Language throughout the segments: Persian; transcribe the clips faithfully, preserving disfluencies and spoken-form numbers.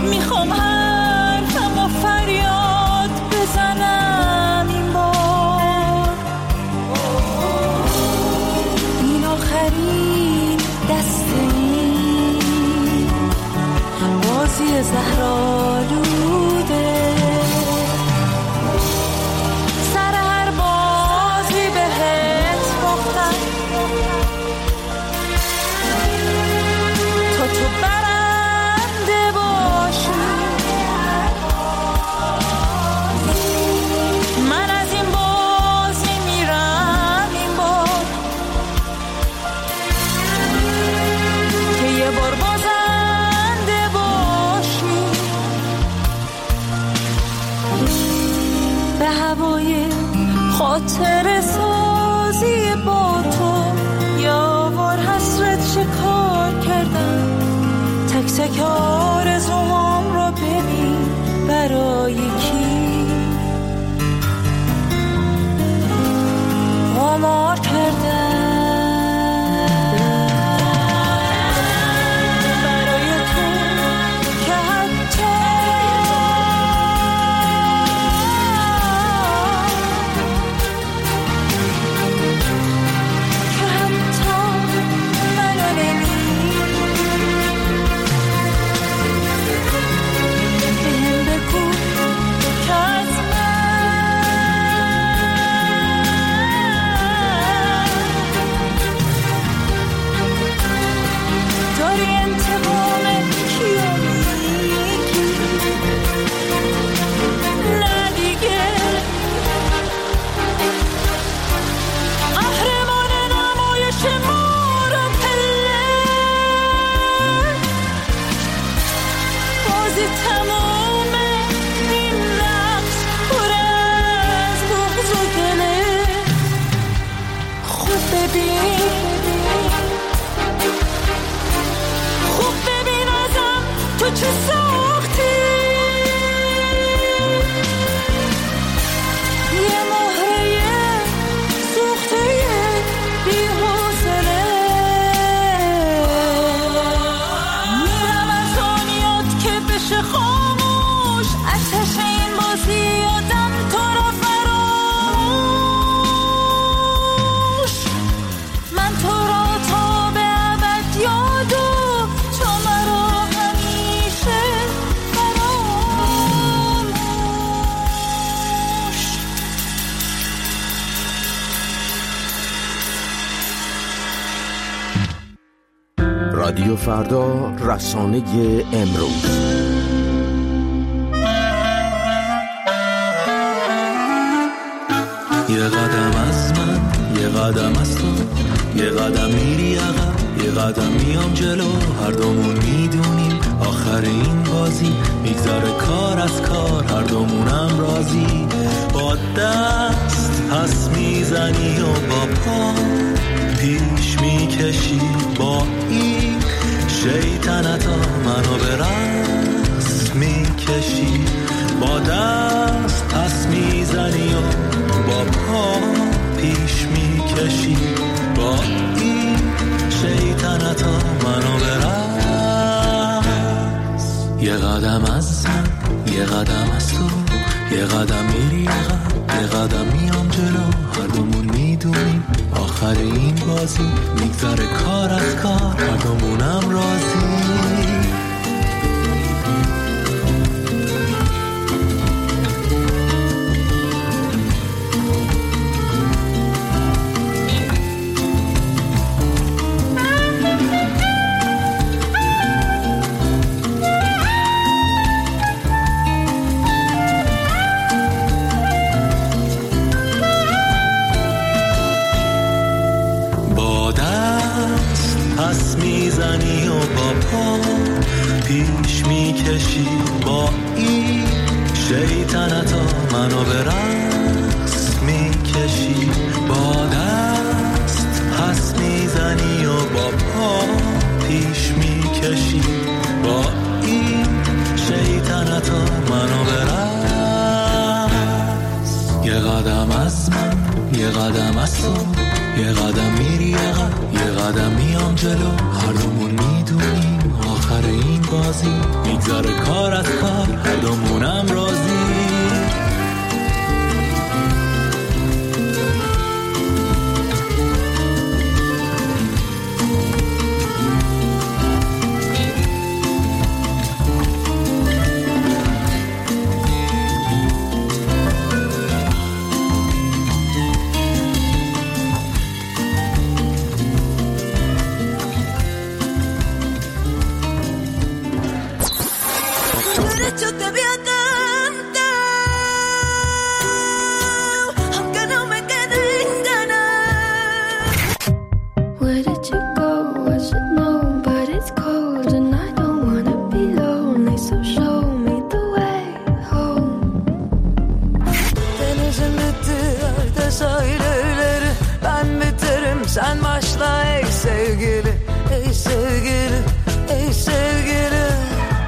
میخوام حرفم و فریاد بزنم این بار. این آخرین دسته این بازی زهرآلوده. سر هر بازی بهت باختم تا تو برنده باشی. من از این بازی میرم این بار که یه بار بازنده باشی. به هوای خاطر سازی با تو یاور حسرت شکار کردم. تک تک آرزوام رو ببین برای کی آمار کردم. برای تو که حتی که حتی منو نمی‌بینی. بهم بگو که از من داری انتقام کیو میگیری. نه دیگه قهرمان نمایش مارو پله. بازی تمومه این نقش پر از بغض و گله. خوب ببین خوب ببین ازم تو چه ساختی. یه مهره سوخته بی حوصله. میرم از دنیات که بشه خاموش. آتش این بازی آدم تو رو فراموش. من تو را تا به ابد یاد و تو مرا همیشه فراموش. رادیو فردا، رسانه امروز. یه قدم از من، یه قدم از تو، یه قدم میری عقب، یه قدم میام جلو. هر دومون میدونیم آخر این بازی میگذره کار از کار، هر دومونم راضی. با دست پس میزنی و با پا پیش میکشی. با این شیطنتا منو به رقص میکشی. با دست پس میزنی و با پا پیش میکشی. با این شیطنتا منو به رقص. یه قدم از من، یه قدم از تو، یه قدم میری عقب، یه قدم میام جلو. هر دومون میدونیم آخر این بازی میگذره کار از کار، هر دومونم راضی. پس میزنی و با پا پیش میکشی. با این شیطنتا منو به رقص میکشی. با دست پس میزنی و با پا پیش میکشی. با این شیطنتا منو به رقص. یه قدم از من، یه قدم از تو، یه قدم میری عقب، یه قدم میام جلو. هر دومون میدونیم آخر این بازی میگذره کار از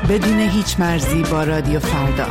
بدون هیچ مرزی با رادیو فردا.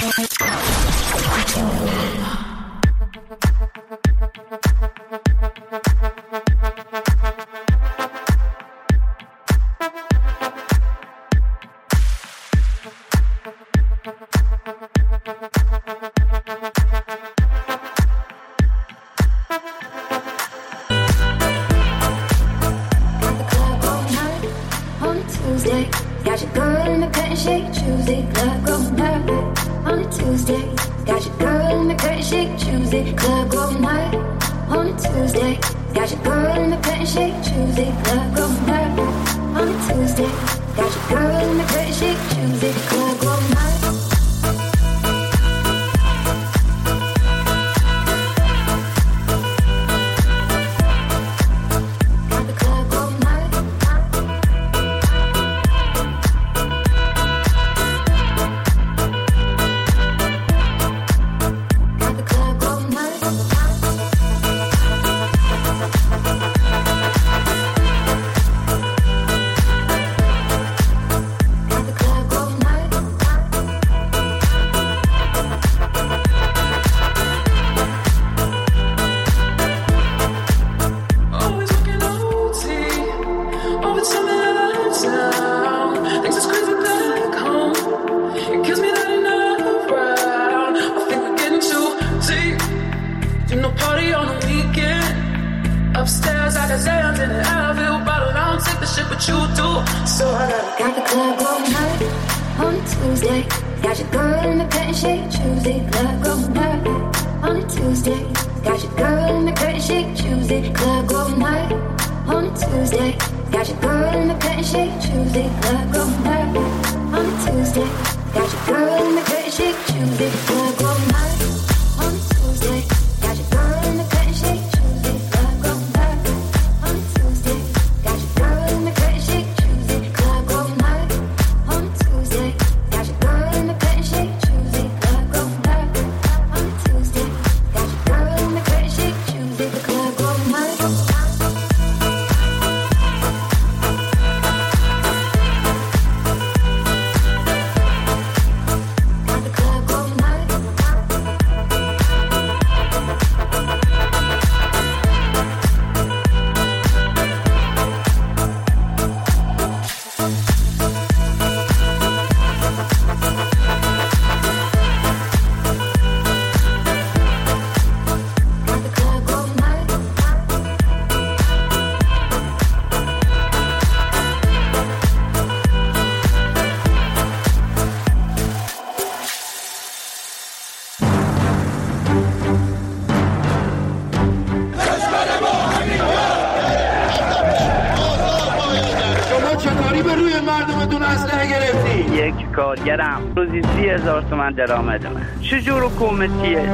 کارگرم روزی سی هزار تومن درآمدمه. چجور حکومتیه؟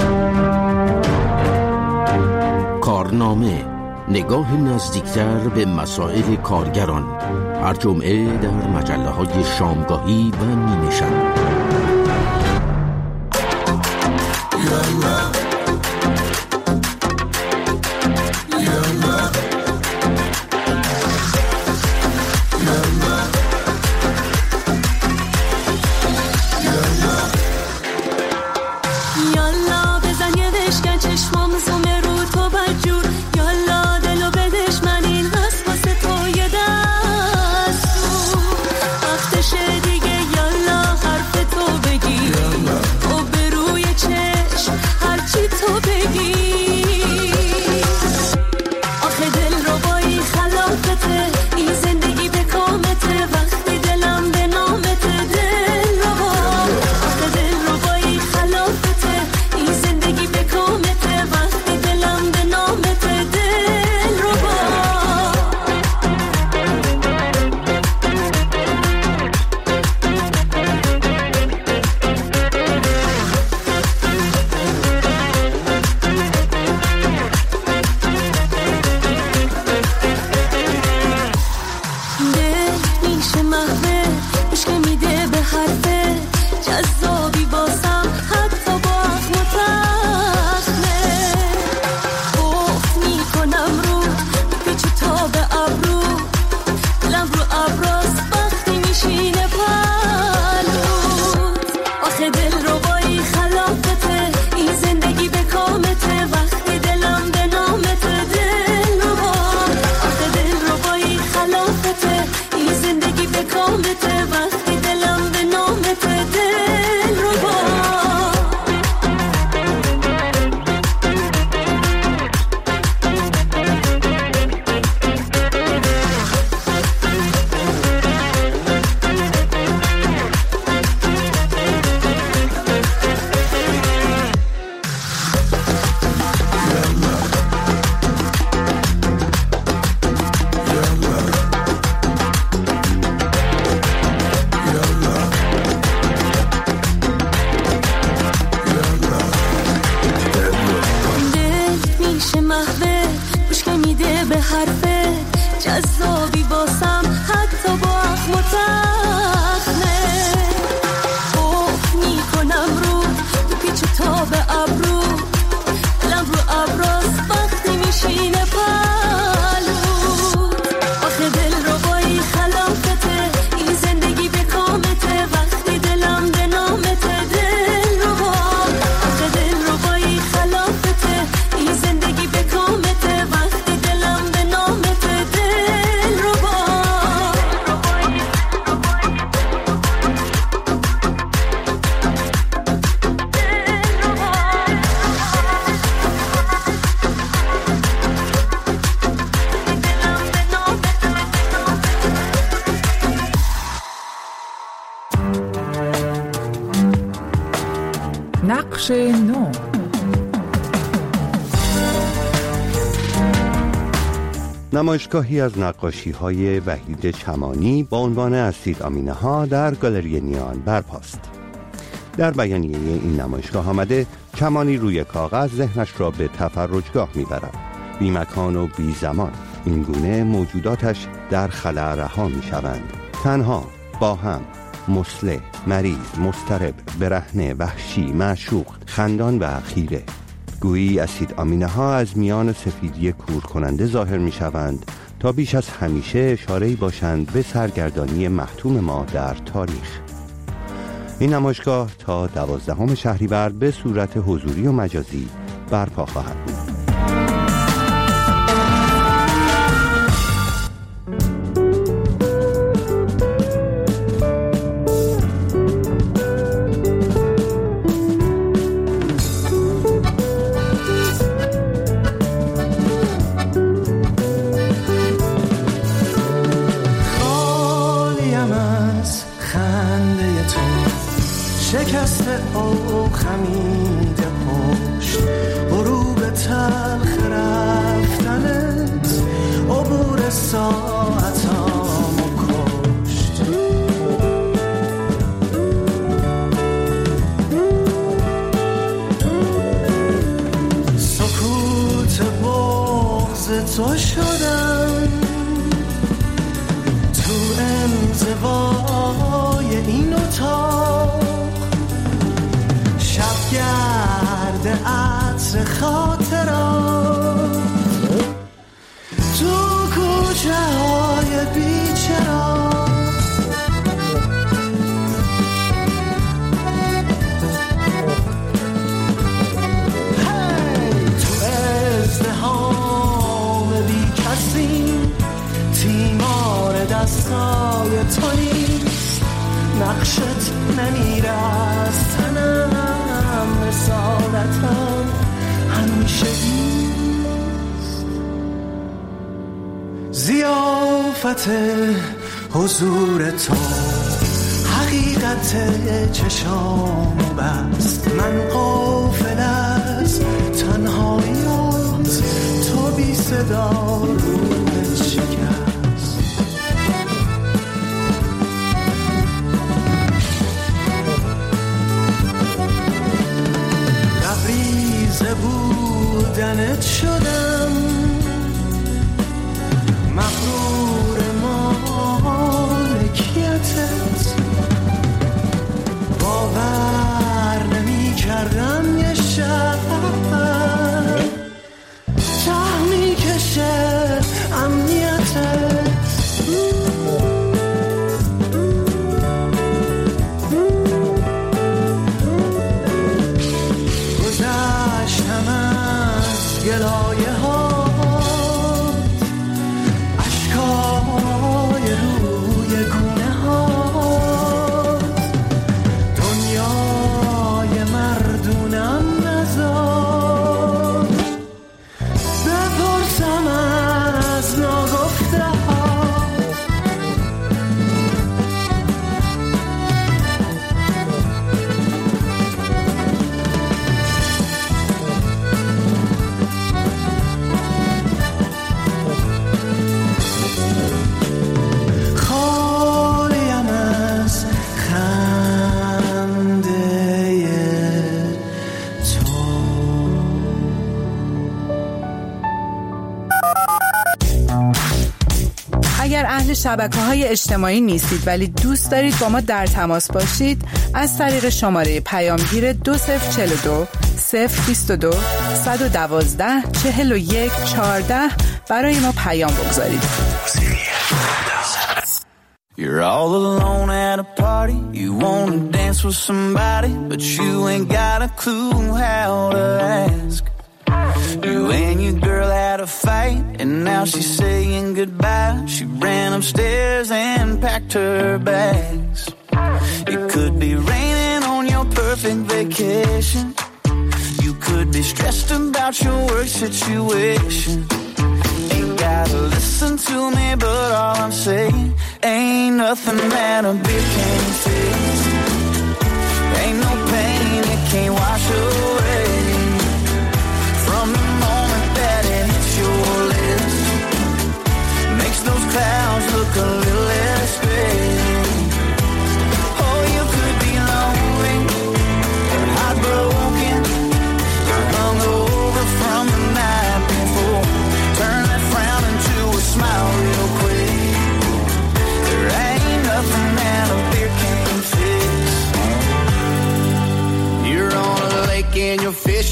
کارنامه، نگاه نزدیکتر به مسائل کارگران، هر جمعه در مجله های شامگاهی و نیمه شب. دیگه یالا حرف تو بگی، او به روی چشم هرچی نقش نو. نمایشگاهی از نقاشی‌های وحید چمانی با عنوان اسیدآمینه‌ها در گالری نیان برپاست. در بیانیه این نمایشگاه آمده چمانی روی کاغذ ذهنش را به تفرجگاه می‌برد. بی مکان و بی زمان این گونه موجوداتش در خلا رها می‌شوند. تنها، با هم، مصلح، مریض، مضطرب، برهنه، وحشی، معشوق، خندان و خیره. گویی اسید آمینه ها از میان سفیدی کور کننده ظاهر می شوند تا بیش از همیشه اشاره‌ای باشند به سرگردانی محتوم ما در تاریخ. این نمایشگاه تا دوازدهم شهریور به صورت حضوری و مجازی برپا خواهد بود. شکسته او خمیده پشت، غروب تلخ رفتنت، عبور ساعتامو کشت. سکوت بغض تو شدم، تو انزوای این اتاق، گرد عطر خاطرات، تو کوچه های بیچرا، تو ازدهام بی کسی، تیمار دستای تو نیست، نقشت نمیرست تنم، رسالتم همیشه ایست. ضیافت حضور تو حقیقت چشامو بست، من غافل از تنهاییات، تو بی صدا روحت شکست. بودنت شدم، مغرور مالکیتت، باور نمی کردم یه شب ته می کشه امنیتت. گلایه ها، اشکای روی گونه ها، دنیای مردونم نذار بپرسم از ناگفته ها. اهل شبکه‌های اجتماعی نیستید ولی دوست دارید با ما در تماس باشید، از طریق شماره پیامگیر دو صفر چهل و دو صفر بیست و دو صد و دوازده چهل و یک چهارده برای ما پیام بگذارید. You're all alone at a party, you wanna dance with somebody, but you ain't got a clue how to ask. You and your girl had a fight, and now she's saying goodbye. She ran upstairs and packed her bags. It could be raining on your perfect vacation. You could be stressed about your work situation. Ain't gotta listen to me, but all I'm saying ain't nothing that a beer can't fix. Ain't no pain it can't wash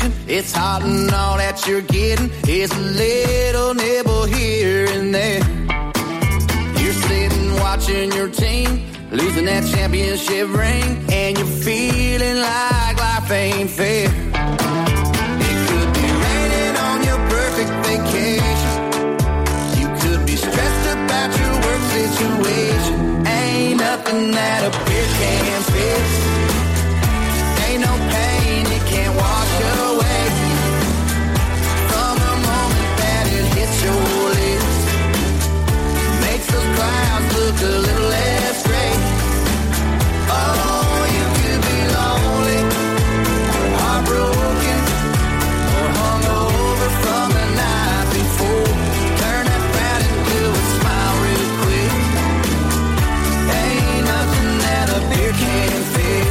situation. It's hot and all that you're getting is a little nibble here and there. You're sitting watching your team losing that championship ring, and you're feeling like life ain't fair. It could be raining on your perfect vacation. You could be stressed about your work situation. Ain't nothing that a beer can't fix. Ain't no pain it can't wash away. From the moment that it hits your lips, makes those clouds look a little less gray. Oh, you could be lonely, or heartbroken, or hungover from the night before. Turn that frown into a smile real quick. Ain't nothing that a beer can't fix.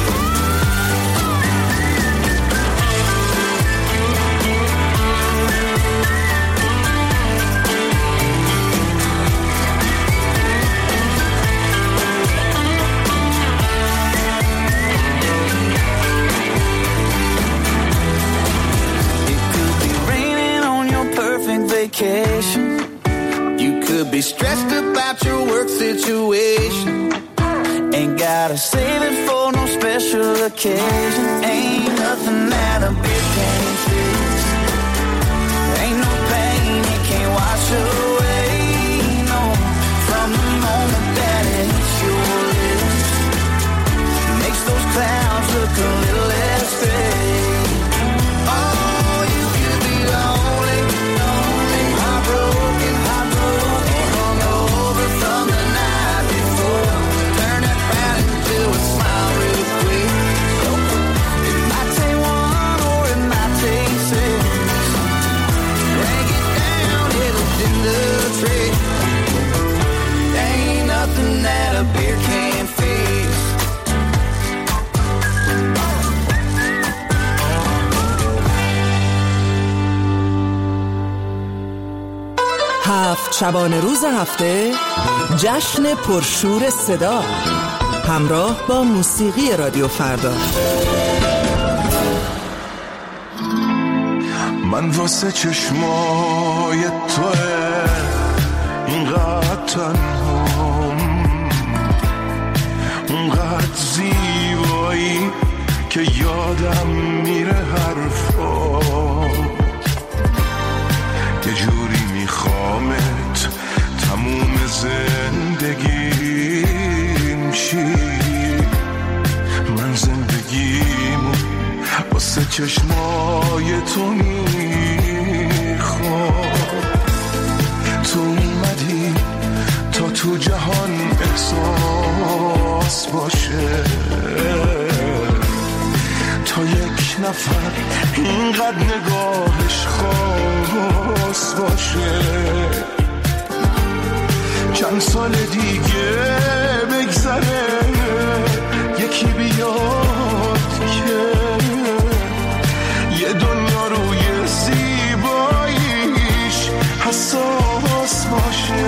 Vacation. You could be stressed about your work situation. Ain't gotta save it for no special occasion. Ain't nothing that a beer can't fix. Ain't no pain it can't wash away. No, from the moment that it hits your lips, makes those clouds look a little less gray. Oh, you could be lonely, broken, I'm broken, hungover from the night before. Turn that frown into a smile real quick. It might take one or it might take six. Break it down, it'll do the trick. Ain't nothing that a beer can't fix. هفت شبانه روز هفته جشن پرشور صدا همراه با موسیقی رادیو فردا. من واسه چشمای توه اینقدر تنهام، اونقدر زیبایی که یادم میره حرفات. یه جوری میخوامت تموم زندگیم شی. من زندگیمو واسه چشمای تو میخوام. تو اومدی تا تو جهان احساس باشه، تا یک نفر اینقدر نگاهش خاص باشه. چند سال دیگه بگذره یکی بیاد که یه دنیا روی زیباییش حساس باشه.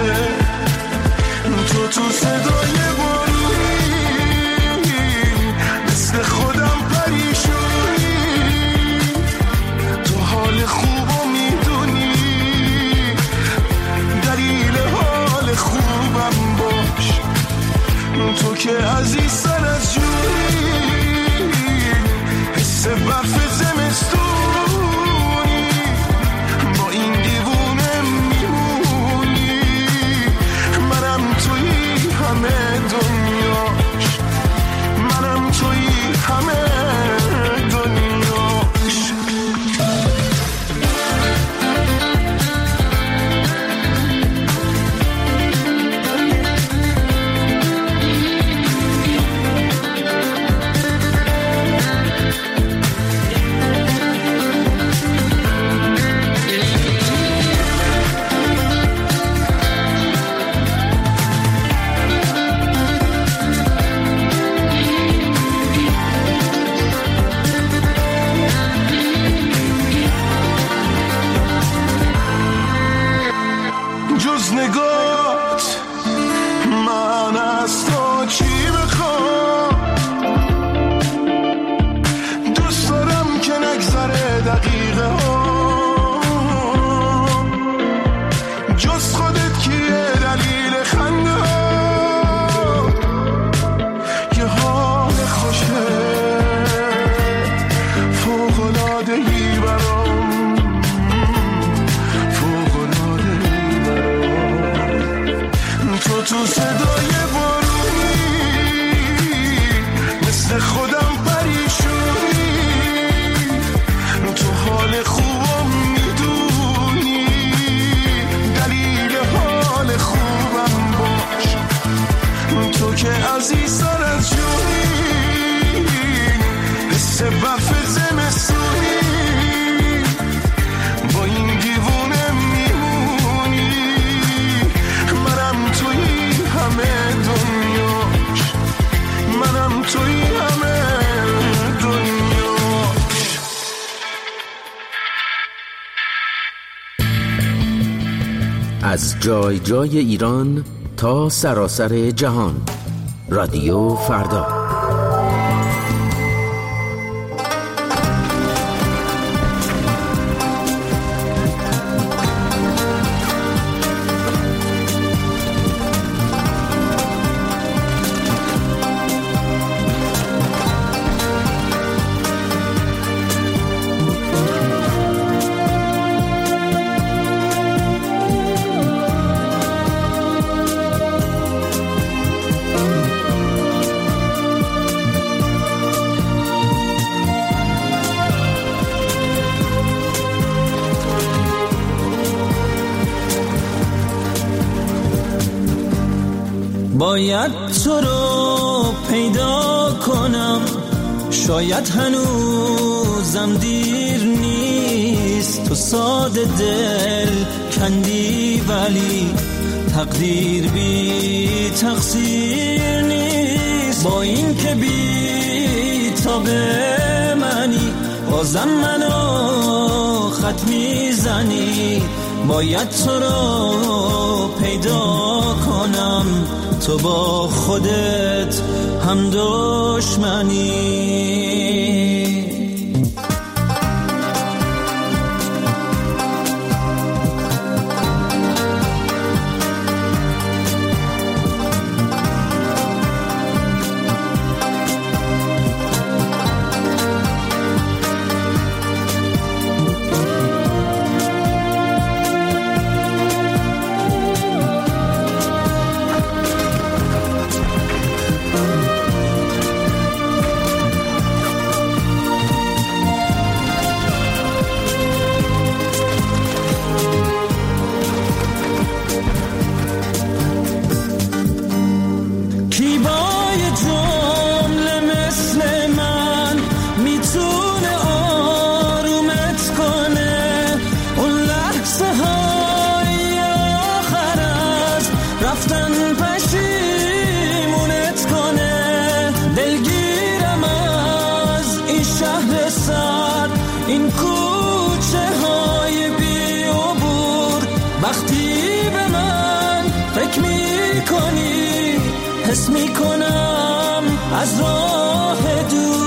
تو تو صدای بارونی مثل خودم پریشونی، تو حال خوبو میدونی، دلیل حال خوبم باش. تو که عزیزتر از جونی، مثل برف زمستونی با این دیوونه میمونی. منم توی همه دنیاش، منم توی همه دنیاش. از جای جای ایران تا سراسر جهان، رادیو فردا. باید تو رو پیدا کنم، شاید هنوزم دیر نیست. تو ساده دل کندی ولی تقدیر بی تقصیر نیست. با این که بی تا به منی بازم منو خط میزنی. باید تو رو پیدا کنم، تو با خودت هم دشمنی. این کوچه های بی عبور، وقتی به من فکر می کنی حس می کنم از راه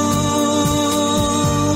دور.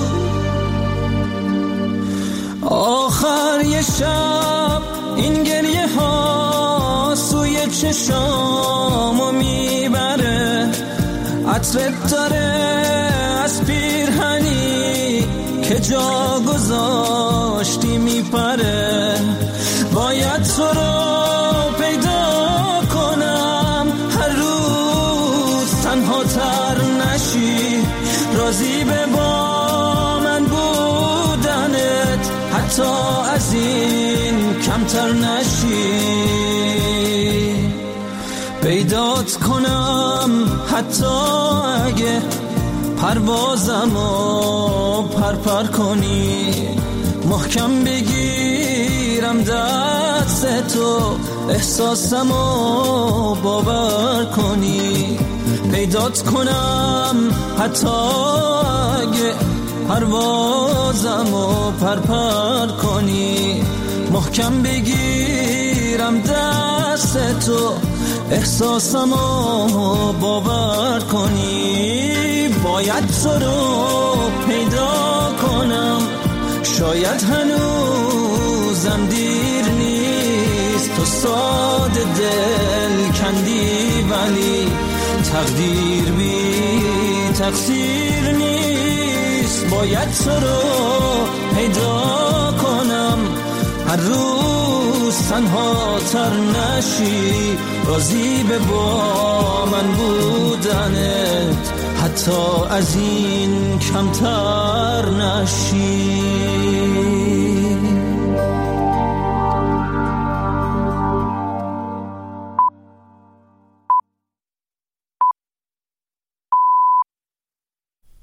آخر یه شب این گریه ها سوی چشامو میبره، عطرت داره از پیرهنی که جا گذاشتی میپره. باید تو رو پیدا کنم، هر روز تنها تر نشی، راضی به با من بودنت حتی از این کمتر نشی. پیدات کنم حتی اگه پروازمو پرپر کنی، محکم بگیرم دست تو احساسمو باور کنی. پیدات کنم حتی اگه پروازمو پرپر کنی، محکم بگیرم دست تو احساسمو باور کنی. باید تو رو پیدا کنم، شاید هنوزم دیر نیست. تو ساده دل کندی ولی تقدیر بی تقصیر نیست. باید تو رو پیدا کنم، هر روز تنها تر نشی، راضی به با من بودنت حتی از این کمتر نشی.